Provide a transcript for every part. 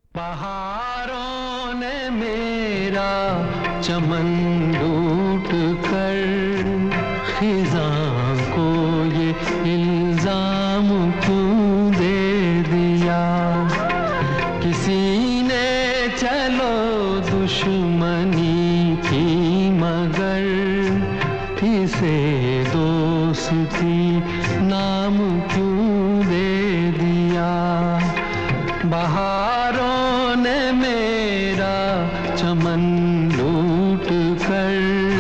बहारों ने मेरा चमन लूट कर खिज़ां को ये इल्जाम क्यों दे दिया। किसी ने चलो दुश्मनी की मगर इसे दोस्ती नाम क्यों दे दिया। बहारों ने मेरा चमन लूट कर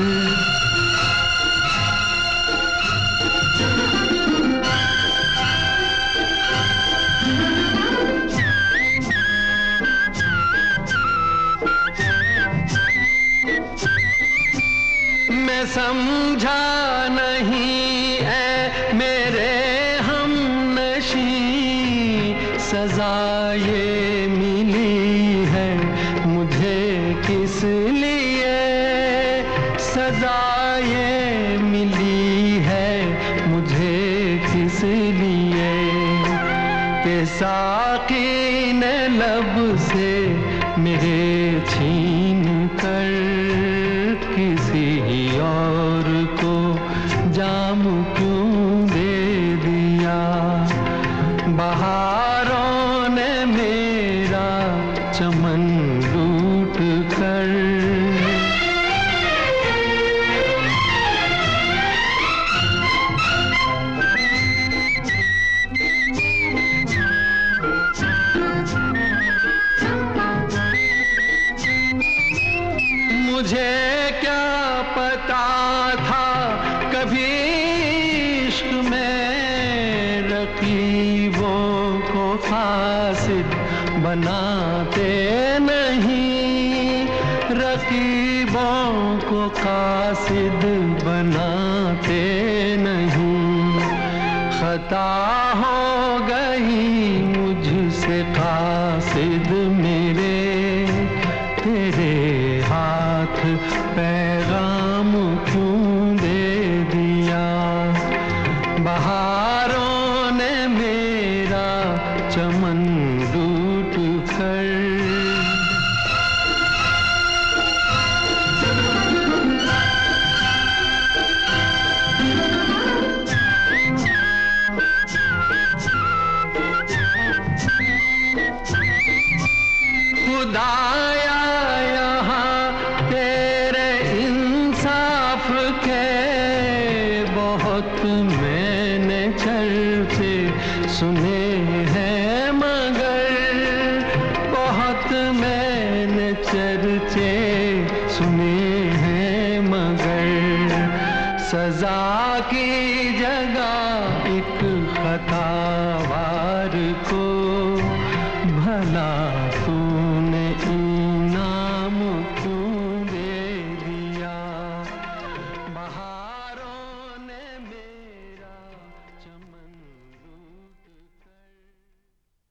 मैं समझा नहीं ऐ मेरे हमनशी सजा ये मिली है मुझे किस लिए। सजा ये मिली है मुझे किस लिए कि साकी ने लब से मेरे छीन कर किसी और को जाम क्यों दे दिया। बहारों ने मेरा चमन लूट कर मुझे क्या पता था कभी इश्क में रकीबों को फासिद बनाते नहीं। रकीबों को कासिद बनाते नहीं। खता हो गई मुझसे कासिद मेरे तेरे हाथ पैगाम क्यों दे दिया। बहारों ने मेरा चमन लूट कर खुदाया यहाँ तेरे इंसाफ के बहुत मैंने चर्चे सुने हैं मगर बहुत मैंने चर्चे सुने हैं मगर सजा की जगह एक खतावार को भला तू